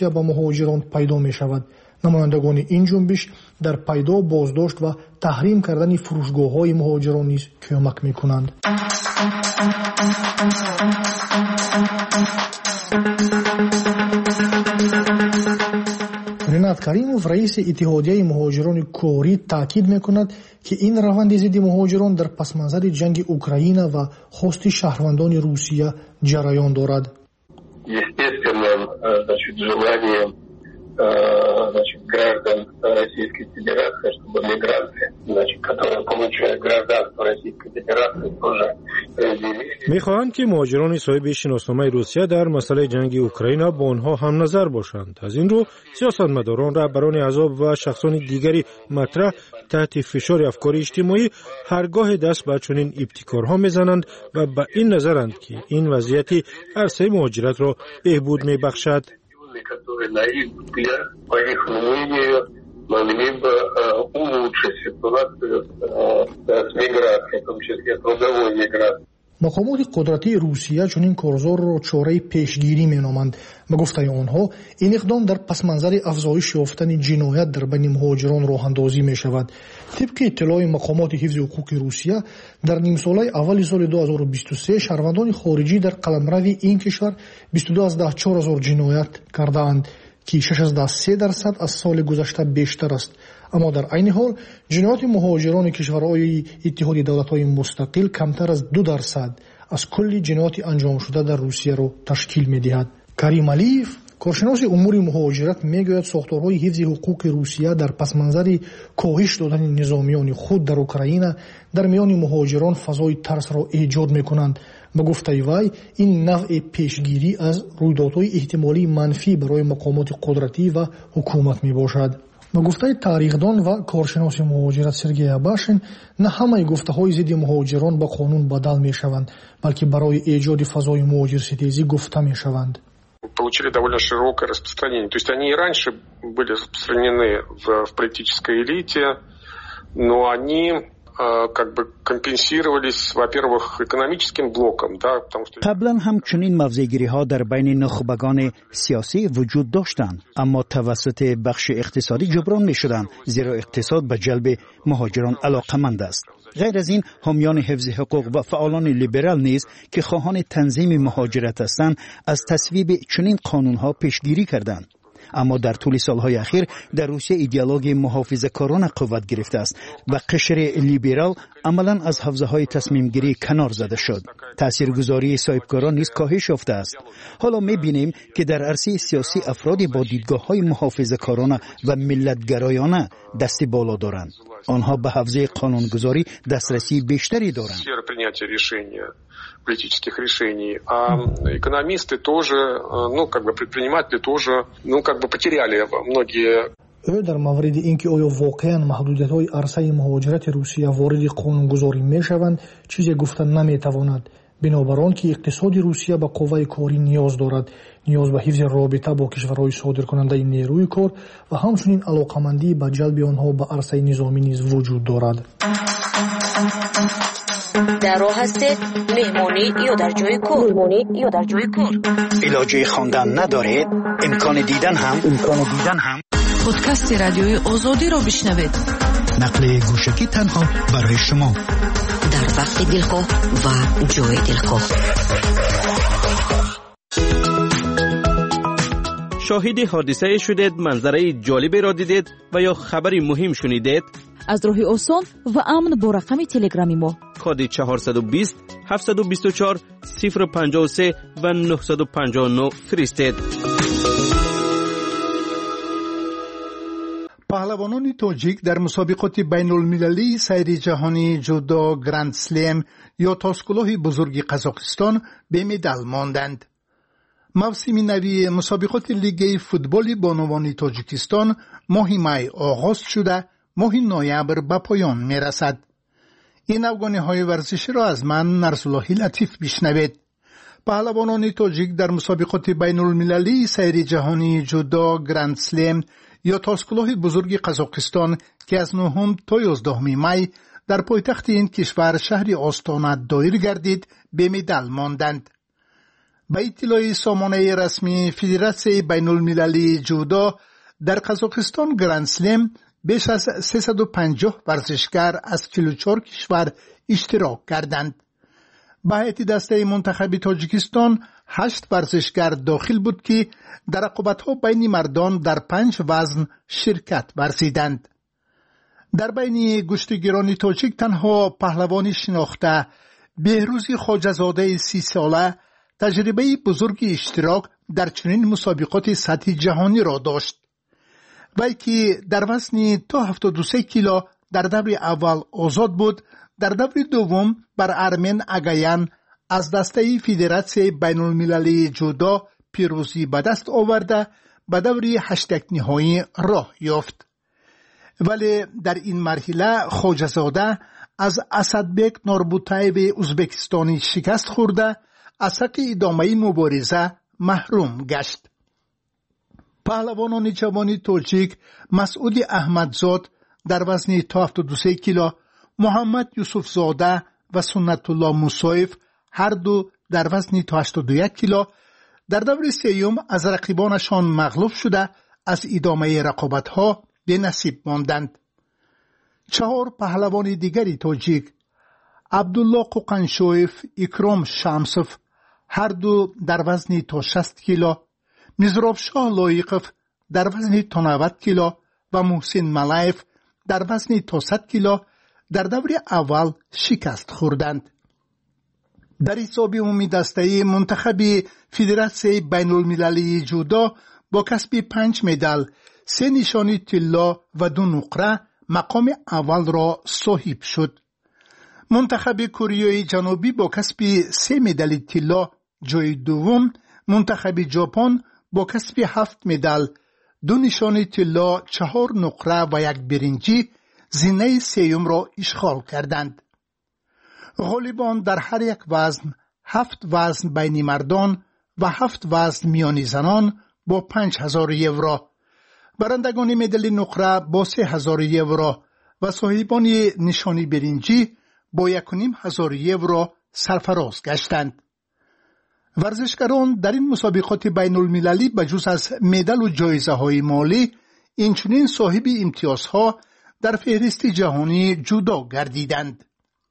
روسیه با مهاجران پیدا می شود. نمایندگان این جنبش در پیدا، بازداشت و تحریم کردن فروشگاه‌های مهاجران نیز کمک می‌کنند. رینات کریموف رئیس اتحادیه مهاجران کاری تاکید می‌کند که این روند ضد مهاجران در پس‌منظر جنگ اوکراین و خواست شهروندان روسیه جریان دارد. граждан Российской Федерации, чтобы мигранты, которые получают гражданство Российской Федерации, тоже разделили. می‌خواهند که مهاجران صاحب شناسنامه روسیه در مسئله جنگ اوکراین با آنها هم نظر باشند. از این رو سیاستمداران، رهبران احزاب و شخصان دیگری مطرح تحت فشار افکار اجتماعی هرگاه دست به چنین ابتکارها می‌زنند و به این نظرند که این وضعیت عرصه مهاجرت را بهبود می‌بخشد. которые, на их взгляд, по их мнению, могли бы улучшить ситуацию с миграцией, в том числе трудовой миграцией. مقامات قدرتی روسیه چنین کارزار را چاره پیشگیری مینامند. به گفته آنها این اقدام در پس منظر افزایش یافتن جنایت در بین مهاجران راه اندازی می شود. طبق اطلاع مقامات حفظ حقوق روسیه در نیم ساله اول سال 2023 شهروندان خارجی در قلمرو این کشور 22,400 جنایت کردند که 6.3% از سال گذشته بیشتر است. اما در عین حال جنایات مهاجران کشورهای اتحادیه دولت‌های مستقل کمتر از 2% از کل جنایات انجام شده در روسیه را تشکیل می‌دهد. کریم علیف کارشناس امور مهاجرت میگوید ساختارهای حفظ حقوق روسیه در پس منظر کاهش دادن نظامیان خود در اوکراین در میان مهاجران فضای ترس را ایجاد می‌کنند. به گفته وی این نوع پیشگیری از رویدادهای احتمالی منفی برای مقامات قدرتی و حکومت میباشد. به گفته تاریخدان و کارشناس مهاجرت سرگئی اباشین، نه همه گفته‌های ضد مهاجران به قانون بدل می‌شوند، بلکه برای ایجاد فضای مهاجرستیزی گفته می‌شوند. Получили довольно широкое распространение. То есть они и раньше были распространены в политической элите, но они как бы компенсировались, во-первых, экономическим блоком, да, потому что قبلا هم چنین موضع‌گیری‌ها در بین نخبگان سیاسی وجود داشتند، اما توسط بخش اقتصادی جبران می‌شدند، زیرا اقتصاد به جلب مهاجران علاقه‌مند است. غیر از این حامیان حفظ حقوق و فعالان لیبرال نیز که خواهان تنظیم مهاجرت هستند از تصویب چنین قانون‌ها پیشگیری کردند. اما در طول سالهای اخیر در روسیه ایدئولوژی محافظه‌کارانه قوت گرفته است و قشر لیبرال عملاً از حوزه‌های تصمیم گیری کنار زده شد. تاثیرگذاری صاحبکاران نیز کاهش یافته است. حالا می‌بینیم که در عرصه سیاسی افرادی با دیدگاه‌های محافظه‌کارانه و ملت‌گرایانه دست بالا دارند. آنها به حوزه قانونگذاری دسترسی بیشتری دارند. политических решений, а экономисты тоже, предприниматели тоже, потеряли многие. در مورد اینکه آیا واقعاً محدودیت‌های عرصه مهاجرت روسیه وارد قانونگذاری می‌شوند چیزی گفتن نمی‌تواند. بنابراین که اقتصاد روسیه به قوه کاری نیاز دارد، نیاز به حفظ رابطه با کشورهای صادرکننده نیروی کار و همچنین علاقه‌مندی به جلب آنها به عرصه نظامی نیز وجود دارد. در راه هستید مهمانی یا در جای کار علاجه خواندن ندارید، امکان دیدن هم پادکست رادیوی آزادی را بشنوید. نقل گوشکی تنها برای شما در وقت دلخواه و جای دلخواه. شاهد حادثه شدید، منظره جالبی را دیدید و یا خبری مهم شنیدید؟ از راه آسان و امن با رقم تلگرامی ما کد 420 724 053 و 959 فرستید. پهلوانان تاجیک در مسابقات بین المللی سیر جهانی جودو گرند سلم یا تاسکلاه بزرگ قزاقستان به مدال ماندند. موسم نوی مسابقات لیگ فوتبال بانوان تاجیکستان ماه می آغاز شده، ماه نوامبر به پایان می رسد. این افغانی‌های ورزشی را از من نرسالله لطیف بشنوید. پهلوانان تاجیک در مسابقات بین المللی سیر جهانی جودو گرند سلم یا تاسکلاه بزرگ قزاقستان که از 9 تا 11 می در پایتخت این کشور شهر آستانه دایر گردید به مدال ماندند. به اطلاع سامانه رسمی فدراسیون بین المللی جودو در قزاقستان گرند اسلم بیش از 350 ورزشکار از 44 کشور اشتراک کردند. به هیئت دسته منتخب تاجیکستان 8 ورزشکار داخل بود که در رقابت‌ها بین مردان در 5 وزن شرکت ورزیدند. در بین گشتگیران تاجیک تنها پهلوانی شناخته بهروز خواجه‌زاده 30 ساله تجربه بزرگ اشتراک در چنین مسابقات سطح جهانی را داشت. وی که در وزن تا 73 کیلو در دور اول آزاد بود، در دور دوم بر ارمن اگایان از دسته فدراسیون بین المللی جودو پیروزی به دست آورده به دور 8 نهایی راه یافت. ولی در این مرحله خواجه‌زاده از اسدبک نوربوتایو ازبکستانی شکست خورده از حق ادامه مبارزه محروم گشت. پهلوانان جوان تاجیک مسعود احمدزاد در وزن تا 73 کیلو، محمد یوسف زاده و سنت الله موسویف هر دو در وزن تا 81 کیلو در دور سیوم از رقیبانشان مغلوب شده از ادامه رقابت‌ها به نصیب ماندند. 4 پهلوان دیگری تاجیک عبدالله قوقنشویف، اکرام شمسوف هر دو در وزن تا 60 کیلو، مزراب شاه لایقوف در وزن تا 90 کیلو و محسن ملایف در وزن تا 100 کیلو در دور اول شکست خوردند. در حساب عمومی دسته منتخب فدراسیون بین المللی جودو با کسب 5 مدال، 3 نشانی طلا و 2 نقره مقام اول را صاحب شد. منتخب کره جنوبی با کسب 3 مدال طلا جای دوم، منتخب ژاپن با کسب 7 مدال، 2 نشان طلا، 4 نقره و 1 برنجی زینه سیوم را اشغال کردند. غالبان در هر یک وزن 7 وزن بین مردان و 7 وزن میان زنان با 5000 یورو، برندگان مدال نقره با 3000 یورو و صاحبان نشانی برنجی با 1500 یورو سرفراز گشتند. ورزشکاران در این مسابقات بین المللی بجز از مدال و جایزه های مالی اینچنین صاحب امتیازها در فهرست جهانی جودو گردیدند.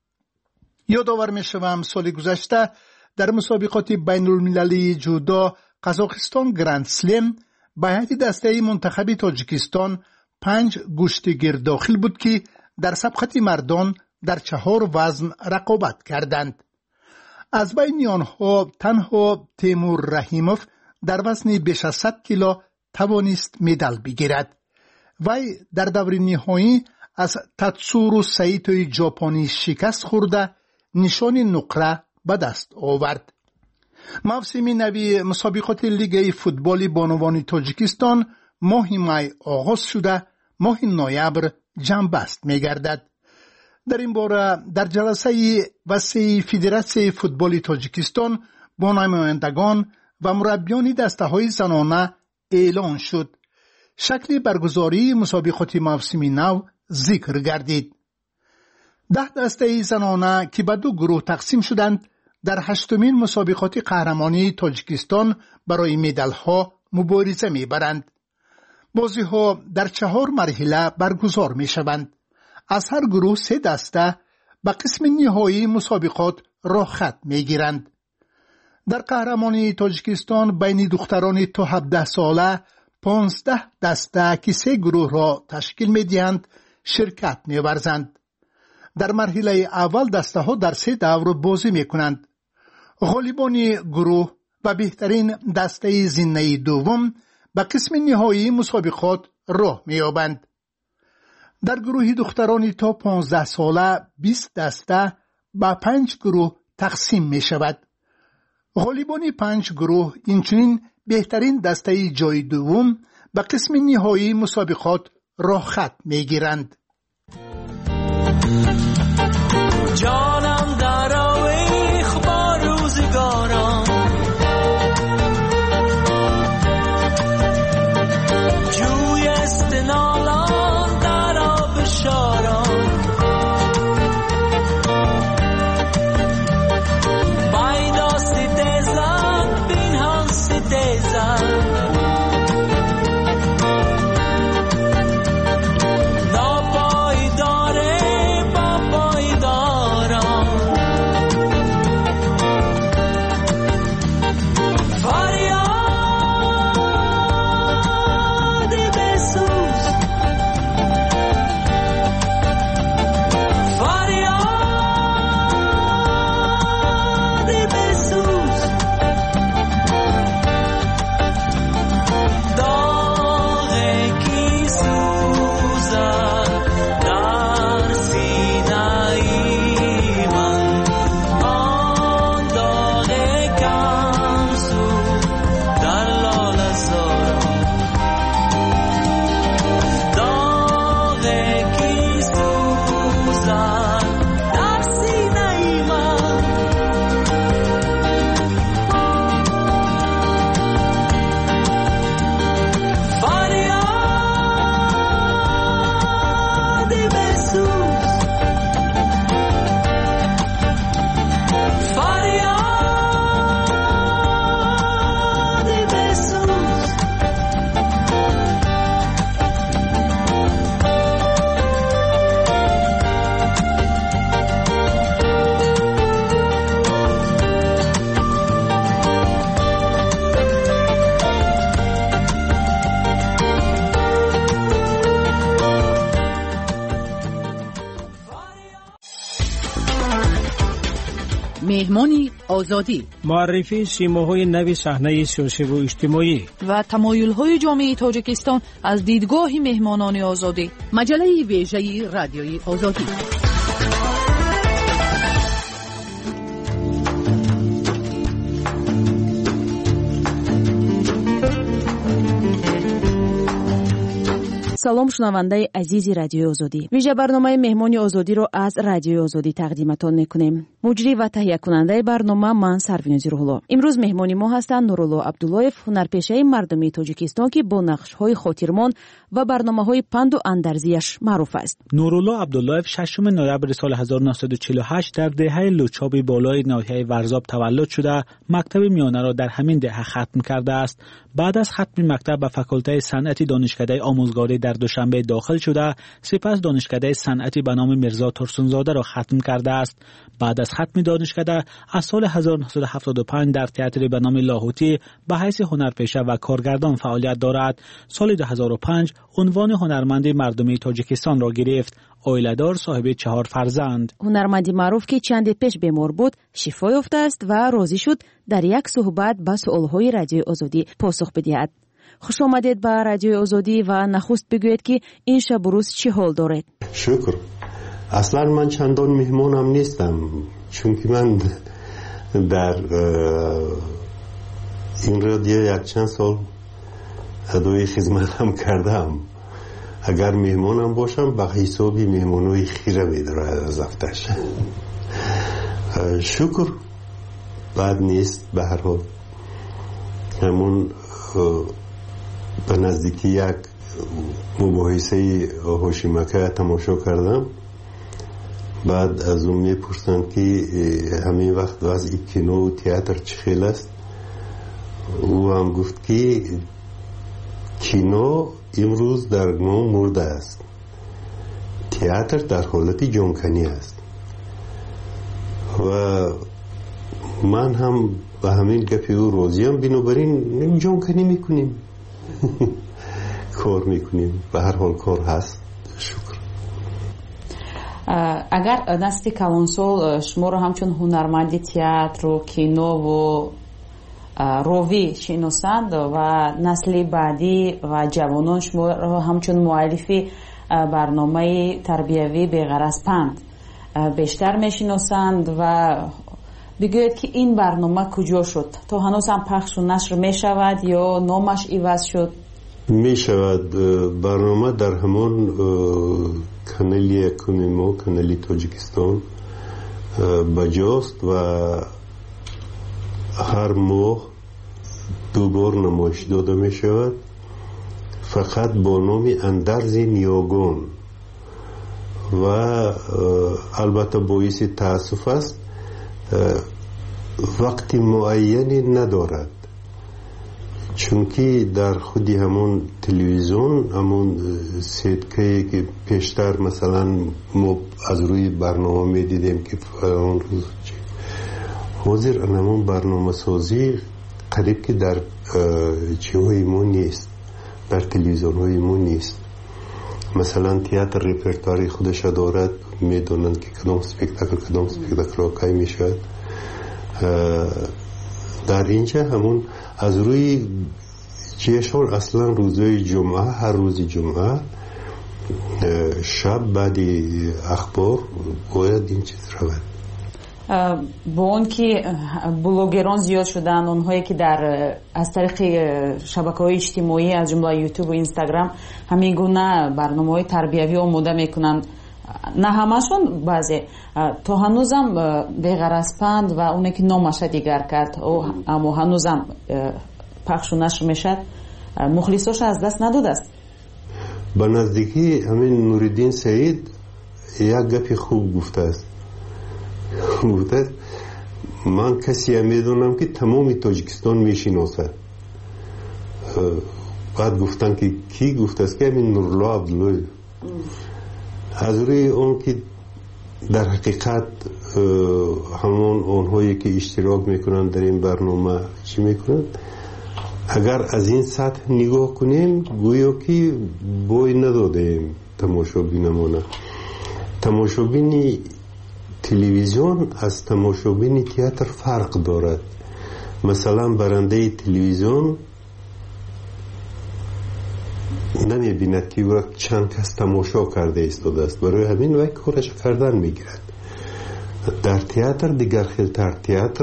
یادآور می‌شوم سال گذشته در مسابقات بین المللی جودو قزاقستان گرند اسلم به هیئت دسته منتخب تاجیکستان 5 گشتگیر داخل بود که در سبقت مردان در 4 وزن رقابت کردند. از بین آنها تنها تیمور رحیموف در وزن بیش از 100 کیلو توانست مدال بگیرد. وی در دور نهایی از تاتسورو سایتوی ژاپنی شکست خورده نشان نقره به دست آورد. موسم نوی مسابقات لیگ فوتبال بانوان تاجیکستان ماه می آغاز شده ماه نوامبر جنبست می‌گردد. در این باره در جلسه وسیع فدراسیون فوتبال تاجیکستان با نمایندگان و مربیان دسته‌های زنانه اعلان شد. شکل برگزاری مسابقات موسم نو ذکر گردید. 10 دسته زنانه که به 2 گروه تقسیم شدند در 8مین مسابقات قهرمانی تاجیکستان برای مدال‌ها مبارزه می‌برند. بازی‌ها در 4 مرحله برگزار می‌شوند. از هر گروه 3 دسته به قسم نهایی مسابقات راه خط می‌گیرند. در قهرمانی تاجیکستان بین دختران تا 17 ساله 15 دسته که 3 گروه را تشکیل می‌دهند شرکت می‌ورزند. در مرحله اول دسته ها در 3 دور بازی می‌کنند. غالبان گروه و بهترین دسته زینه دوم به قسم نهایی مسابقات راه می‌یابند. در گروه دختران تا 15 ساله 20 دسته به 5 گروه تقسیم می‌شود. غالبان 5 گروه اینچنین بهترین دسته جای دوم به قسم نهایی مسابقات راه خط می‌گیرند. جانم در آویخ با روزگاران، جوی استنالان در آب شاران، بای داستی تزان مهمانی آزادی، معرفی سیماهای نوی صحنه سیاسی و اجتماعی و تمایل‌های جامعه تاجیکستان از دیدگاه مهمانان آزادی. مجله ویژه رادیوی آزادی. салом шунавандаи азизи радиои озодӣ. вижа барномаи меҳмони озодиро аз радиои озодӣ тақдиматон мекунем. муҷрӣ ва таҳиякунандаи барнома ман Сарвинози Рӯҳулло. имрӯз меҳмони мо ҳастанд Нурулло Абдуллоев, ҳунарпешаи мардумии Тоҷикистон ки бо нақшҳои хотирмон ва барномаҳои панду андарзияш маъруф аст. Нурулло Абдуллоев 6 ноябри соли 1948 дар деҳаи Лучоби болои ноҳияи Варзоб таваллуд шуда, мактаби миёнаро дар ҳамин деҳа хатм кардааст. баъд аз хатми мактаб ба факултаи санъати донишкадаи омӯзгорӣ дар Душанбе дохил шуда, сипас донишкадаи санъати ба номи Мирзо Турсунзодаро хатм кардааст. баъд аз хатми донишкада аз соли 1975 дар театри ба номи Лоҳутӣ ба ҳайси ҳунарпеша ва коргардон фаъолият дорад. соли 2005 унвони ҳунарманди мардумии Тоҷикистонро гирифт. оиладор, соҳиби 4 фарзанд. ҳунарманди маъруф ки чанде пеш бемор буд, шифо ёфтааст ва розӣ шуд дар як суҳбат ба суолҳои радиои озодӣ посух бидиҳад. хуш омадед ба радиои озодӣ ва нахуст бигӯед ки ин шабу рӯз чӣ ҳол доред? шукр. аслан ман чандон меҳмонам нестам, чунки ман дар ин радио якчанд сол адои хизматам кардам. агар меҳмонам бошам ба ҳисоби меҳмонои хира медорад аз афташ. шукр, бад нест. ба ҳар ҳол ҳамон ба наздики як мубоҳисаи ҳошимака тамошо кардам. баъд аз он мепурсанд ки ҳамин вақт вазъи кинову театр чӣ хел аст. ӯ ҳам гуфт ки кино имрӯз дар ном мурда аст, театр дар ҳолати ҷонканӣ аст. ва ман ҳам ба ҳамин гапи ӯ розиам. бинобар ин ҷонканӣ мекунем, кор мекунем. ба ҳар ҳол кор ҳаст. шукр. агар насли калонсол шуморо ҳамчун ҳунарманди театру кинову ровӣ шиносанд ва насли баъдӣ ва ҷавонон шуморо ҳамчун муаллифи барномаи тарбиявӣ беғараз панд бештар мешиносанд ва бигӯед ки ин барнома куҷо шуд? то ҳанӯз ҳам пахшу нашр мешавад ё номаш иваз шуд? мешавад. барнома дар ҳамон канали якуми мо, канали Тоҷикистон баҷост ва ҳар моҳ дубор намоиш дода мешавад, фақат бо номи Андарзи Ниёгон. ва албатта боиси таассуф аст, вақти муайяне надорад, чунки дар худи ҳамон телевизион, ҳамон сеткае ки пештар масалан мо аз рӯи барнома медидем ки фалон рӯз ҳозир ҳамон барномасозӣ қариб ки дар ҷиҳои мо нест, дар телевизионҳои мо нест. масалан театр репертуари худаша дорад, медонанд ки кадом спектаклро кай мешавад. дар инҷа ҳамон аз рӯи ҷешон аслан рӯзои ҷумъа, ҳар рӯзи ҷумъа шаб баъди ахбор бояд ин чиз равад. бо он ки блогерон зиёд шуданд, онҳое ки аз тариқи шабакаҳои иҷтимоӣ аз ҷумла ютубу инстаграм ҳамин гуна барномаҳои тарбиявӣ омода мекунанд, на ҳамашон, баъзе то ҳанӯзам беғаразпанд ва оне ки номаша дигар кард, аммо ҳанӯзам пахшу нашр мешад, мухлисоша аз даст надодааст. ба наздикӣ ҳамин Нуриддин Саид як гапи хуб гуфтааст. ман касия медонам ки тамоми Тоҷикистон мешиносад. баъд гуфтанд ки кӣ? гуфтааст ки ҳамин Нурулло Абдуллоев. аз рӯи он ки дар ҳақиқат ҳамон онҳое ки иштирок мекунанд дар ин барнома чӣ мекунанд, агар аз ин сатҳ нигоҳ кунем, гӯё ки бой надодаем тамошобинамона. тамошобини تلویزیون از تماشابین تئاتر فرق دارد. مثلا برنده تلویزیون نمی بیند که او چند کس تماشا کرده ایستاده است، برای همین وقت کارش کردن میگیرد. در تئاتر دیگر خیلتر تئاتر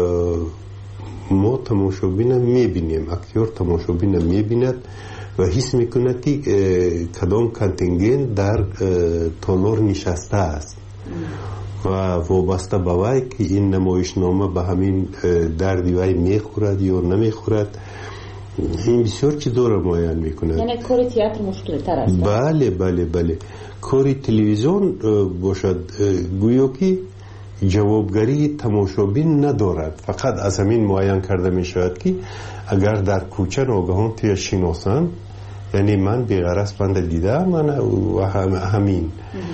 ما تماشابین میبینیم، اکتور تماشابین میبیند و حس میکند که کدام کانتینگن در تالار نشسته است و وابسته به وی که این نمایشنامه به همین دردی وی میخورد یا نمیخورد. این بسیار چیزا را معین میکند. یعنی کار تئاتر مشکل تر است. بله کار تلویزیون باشد گویا که جوابگری تماشابین ندارد، فقط از همین معین کرده می شود که اگر در کوچه ناگهان توی شناسان، یعنی من بی‌غرض بنده دیدم من و همین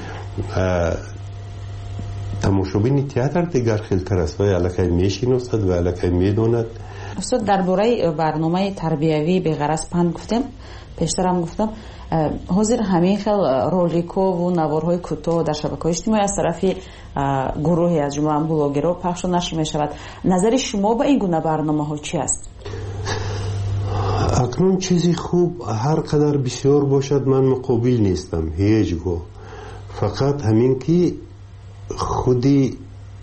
تماشابین تئاتر دیگر خیلتر است و الکی می شناسد و الکی می داند. استاد درباره برنامه تربیوی بی‌غرض پند گفتم، پیشتر هم گفتم حاضر همین خیل رولیکو و نوارهای کوتاه در شبکه‌های اجتماعی از طرف گروهی از جمله بلاگرها پخش و نشر می شود. نظر شما به این گونه برنامه ها چی است؟ اکنون چیزی خوب هر قدر بسیار باشد من مقابل نیستم هیچگاه، فقط همین که خودی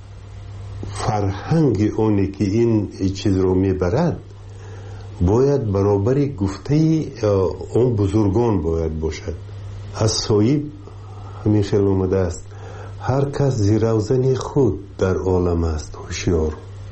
فرهنگ اونی که این چیز رو میبرد باید برابری گفته اون بزرگان باید باشد. از صاحب همین خیلی اومده است هر کس زیروزن خود در عالم است هوشیار،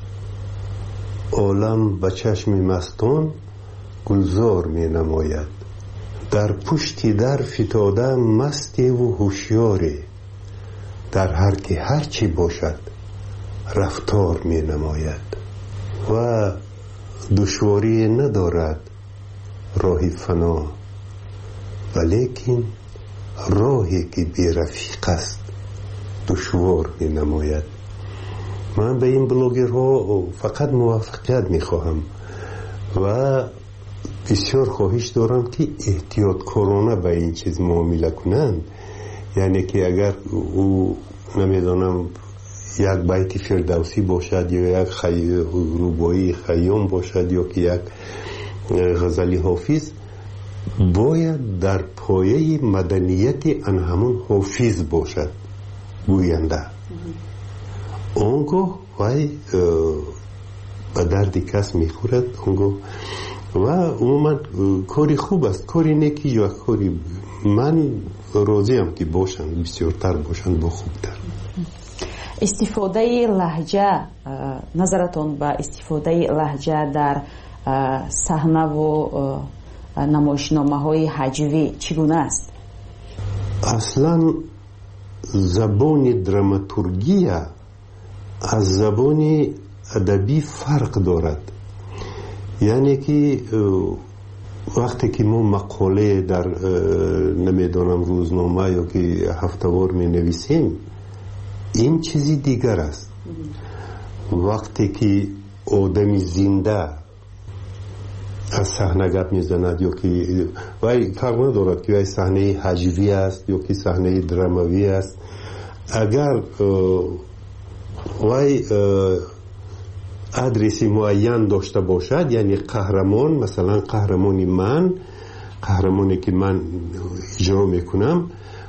عالم به چشم مستان گلزار می نماید، در پشتی در فتاده مستی و هوشیاری، در هر که هر چی باشد رفتار می نماید و دشواری ندارد راهی فنا، ولیکن راهی که بی رفیق است دشوار می نماید. من به این بلاگرها فقط موفقیت می خواهم و بسیار خواهش دارم که احتیاط کارانه به این چیز معامله کنند. یعنی که اگر او نمیدانم یک بیت فردوسی باشد یا یک روبایی خیام باشد یا که یک غزلی حافظ، باید در پایه مدنیت ان همون حافظ باشد گوینده. اونگاه وی به دردی کس میخورد اونگاه و عموما کاری خوب است، کاری نیکی یا کاری من راضیم که باشند بسیارتر باشند با خوبتر. استفاده لهجه، نظرتون به استفاده لهجه در صحنه و نمایشنامه های هجوی چگونه است؟ اصلا زبان دراماتورگی از زبان ادبی فرق دارد. یعنی که وقتی که ما مقاله در نمیدانم روزنامه یا که هفتهوار می نویسیم این چیزی دیگر است. وقتی که آدمی زنده از صحنه گپ میزند یا که وای فرق ندارد که وای صحنه هجوی است یا که صحنه دراموی است، اگر وای ادرسی معین داشته باشد، یعنی قهرمان، مثلا قهرمانی من، قهرمانی که من اجرا میکنم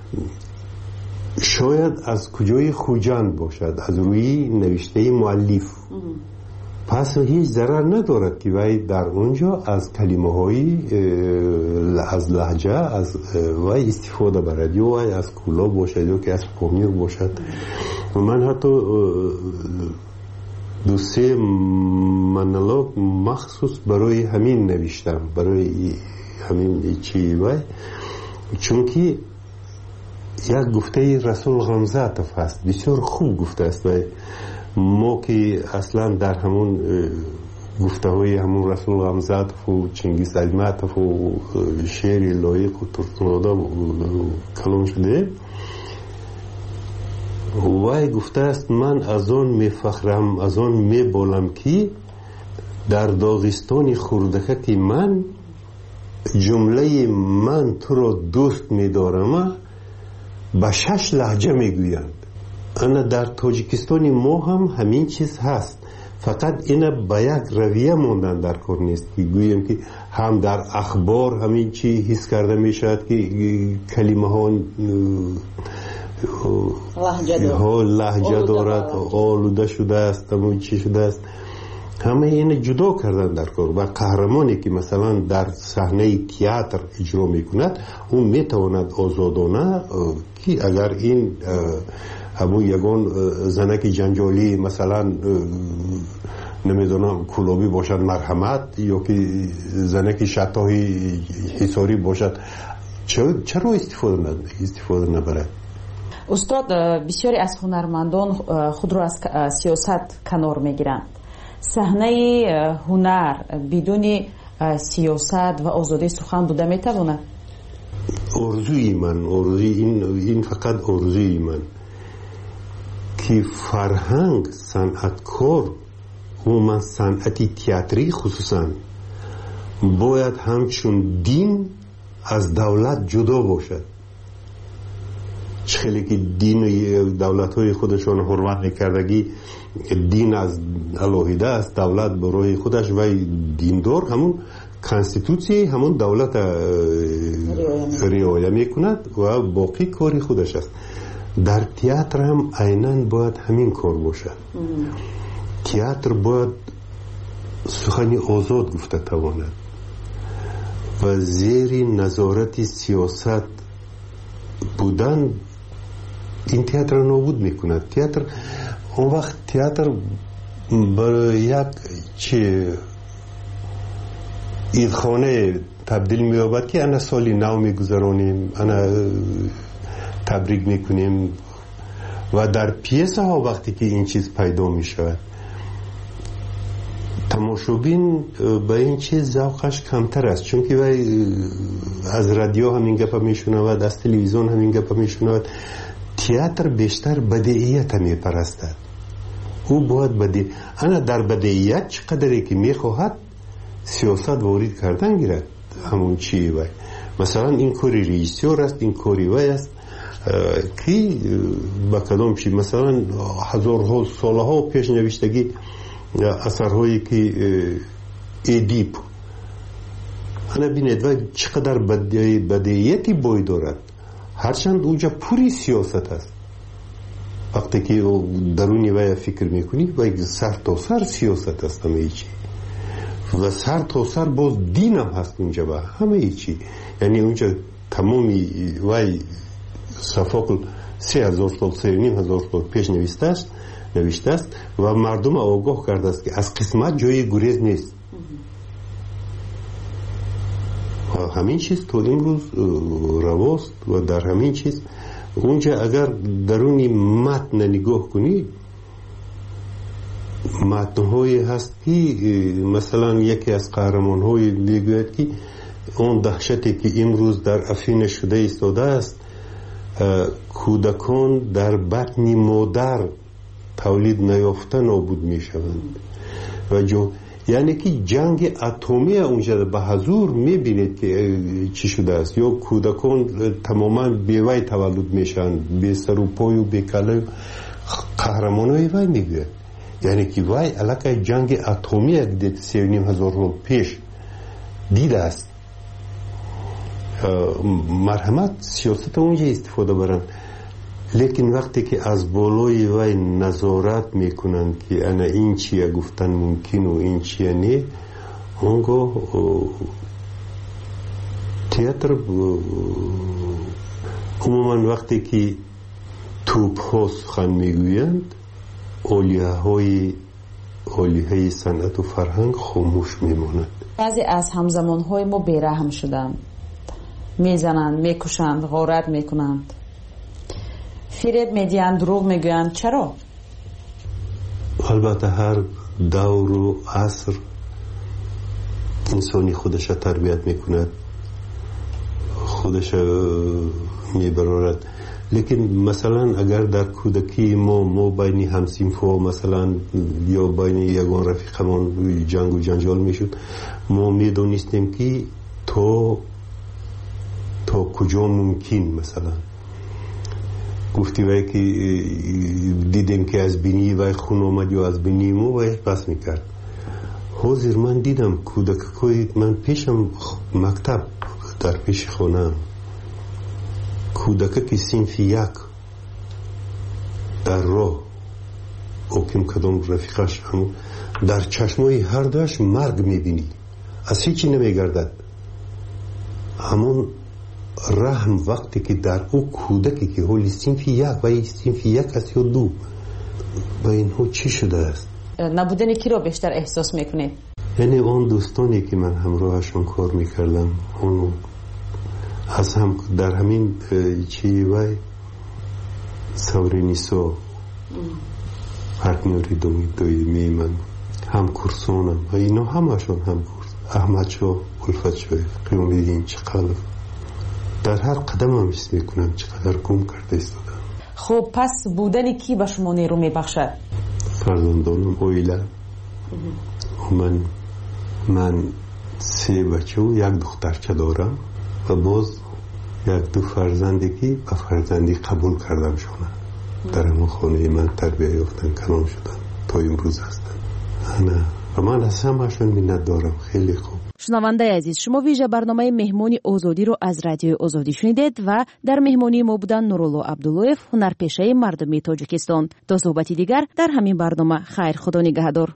شاید از کجای خوجند باشد، از روی نوشته مؤلف، پس هیچ ضرر ندارد که وی در اونجا از کلمه های از لهجه از وی استفاده برد، یا وی از کولا باشد یا که از پامیر باشد. و من حتی دو سه منالوگ مخصوص برای همین نوشتم، برای همین چی وی، چون که یک گفته رسول غمزاتف هست، بسیار خوب گفته است و ما که اصلا در همون گفته های همون رسول غمزاتف و چنگیز ایماتف و شعر لایق و ترکمادا کلام شده، وای گفته است من از آن میفخرم، از آن میبالم که در داغستان خردکک من جمله من تو را دوست میدارم به 6 لهجه میگویند. انا در تاجیکستان ما هم همین چیز هست، فقط اینا با یک رویه موندن در کار نیست که گویم که هم در اخبار همین چی حس کرده می شود که کلمه ها لهجه دارد، آلوده شده است، همون چی شده است، همه این جدا کردن در کار. و قهرمانی که مثلا در صحنه تئاتر اجرا میکند اون میتواند آزادانه که اگر این همون یگان زنک جنجالی مثلا نمیدونم کلابی باشد مرحمت، یا که زنک شتاهی حساری باشد، چرا استفاده نبرد؟ استاد، بسیاری از هنرمندان خود را از سیاست کنار میگیرند. صحنه هنر بدون سیاست و آزادی سخن بوده میتواند؟ آرزوی من، این فقط آرزوی من که فرهنگ، صنعتکار و من صنعتی تئاتری خصوصا باید همچون دین از دولت جدا باشد. خیلی که دین دولت های خودشان حرمت نکردگی، دین از الهیده است، دولت برای خودش و دیندار همون کانستیتوسی همون دولت رعایت میکند و باقی کاری خودش است. در تئاتر هم عیناً باید همین کار باشد. تئاتر باید سخنی آزاد گفته تواند و زیر نظارت سیاست بودن این تئاتر نابود میکند. تئاتر اون وقت تئاتر برای یک عیدخانه تبدیل می‌یابد که انا سالی نو میگذرانیم، انا تبریک میکنیم. و در پیسه ها وقتی که این چیز پیدا میشود تماشابین به این چیز ذوقش کمتر است، چون که از رادیو همین گپ میشنود، از تلویزیون همین گپ میشنود. تئاتر بیشتر بدیعیت میپرستد. او باید بدیع، انا در بدیعیت چقدری که میخواهد سیاست وارد کردن گیرد. همون چی وای مثلا این کاری رئیسیور است، این کاری وای است که با کدام چی مثلا هزارها سالها پیش نوشتگی اثرهایی که ادیپ انا بینید و چقدر بدیعیتی بای دارد، هرچند اونجا پوری سیاست است. وقتی که درونی وای فکر میکنی و سر تا سر سیاست است همه چی، و سر تا سر باز دین هم هست اونجا با همه چی. یعنی اونجا تمامی وای صفاقل 3000 سال 3500 سال پیش نوشته است و مردم آگاه کرده است که از قسمت جای گریز نیست. و همین چیز تو امروز رواست و در همین چیز اونجا اگر درونی متن نگاه کنی، متن‌هایی هست که مثلا یکی از قهرمان‌های میگوید که اون دهشتی که امروز در افین شده ایستاده است، کودکان در بطن مادر تولید نیافته نابود میشوند. و یعنی که جنگ اتمی اونجا به حضور میبینید که چی شده است، یا کودکان تماما بیوی تولد میشن، بی سر و پای و بی کله. قهرمانای وای میگوید یعنی که وای علاقه جنگ اتمی دید 3500 سال پیش دیده است. مرحمت سیاست اونجا استفاده برن، لیکن وقتی که از بالای وای نظارت میکنن که انا این چیه گفتن ممکن و این چیه نه، اونگاه تئاتر عموما وقتی که توپ ها سخن میگویند اولیه صنعت و فرهنگ خاموش میماند. بعضی از همزمان های ما بیرحم شدند، میزنند، میکشند، غارت میکنند، فریب میدیند، دروغ میگویند. چرا؟ البته هر دور و عصر انسانی خودش تربیت میکند، خودش میبرارد. لیکن مثلا اگر در کودکی ما بین همسینفا مثلا یا بین یگان رفیقمان جنگ و جنجال میشد، ما میدونستیم که تا کجا ممکن مثلا گفتی وای که دیدیم که از بینی وای خون اومد یا از بینی مو وای پس میکرد. حاضر من دیدم کودکای من پیشم مکتب در پیش خونم کودک که صنف یک در راه اوکیم کدام رفیقش هم در چشمای هر دوش مرگ میبینی، از هیچی نمیگردد. همون رحم وقتی که در او کودکی که حالی صنف یک و صنف یک است یا دو با اینها چی شده است؟ نبودن کی رو بیشتر احساس میکنید؟ یعنی اون دوستانی که من همراهشون کار میکردم اون از هم در همین چی وای سورینیسو پارتنری دویمی من هم کورسونم و اینا همشون هم کورس احمد شو الفت شو قیام دیدین چقدر در هر قدم هم حس میکنم چقدر گم کرده ایستادم. خب پس بودن کی به شما نیرو میبخشد؟ فرزندانم اویلا من 3 بچه و 1 دخترچه دارم و باز 1-2 فرزندی که به فرزندی قبول کردم شونه در همون خانه من تربیه یافتن کلام شدن تا امروز هستن و من از همه‌شون منت دارم. خیلی خوب. شنونده عزیز، شما ویژه برنامه مهمانی آزادی رو از رادیو آزادی شنیدید و در مهمانی ما بودن نورالله عبداللهیف، هنرپیشه مردمی تاجیکستان. تا صحبتی دیگر در همین برنامه، خیر، خدا نگهدار.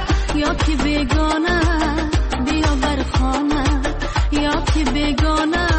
یا که بگانه بیا بر خانه یا که بگانه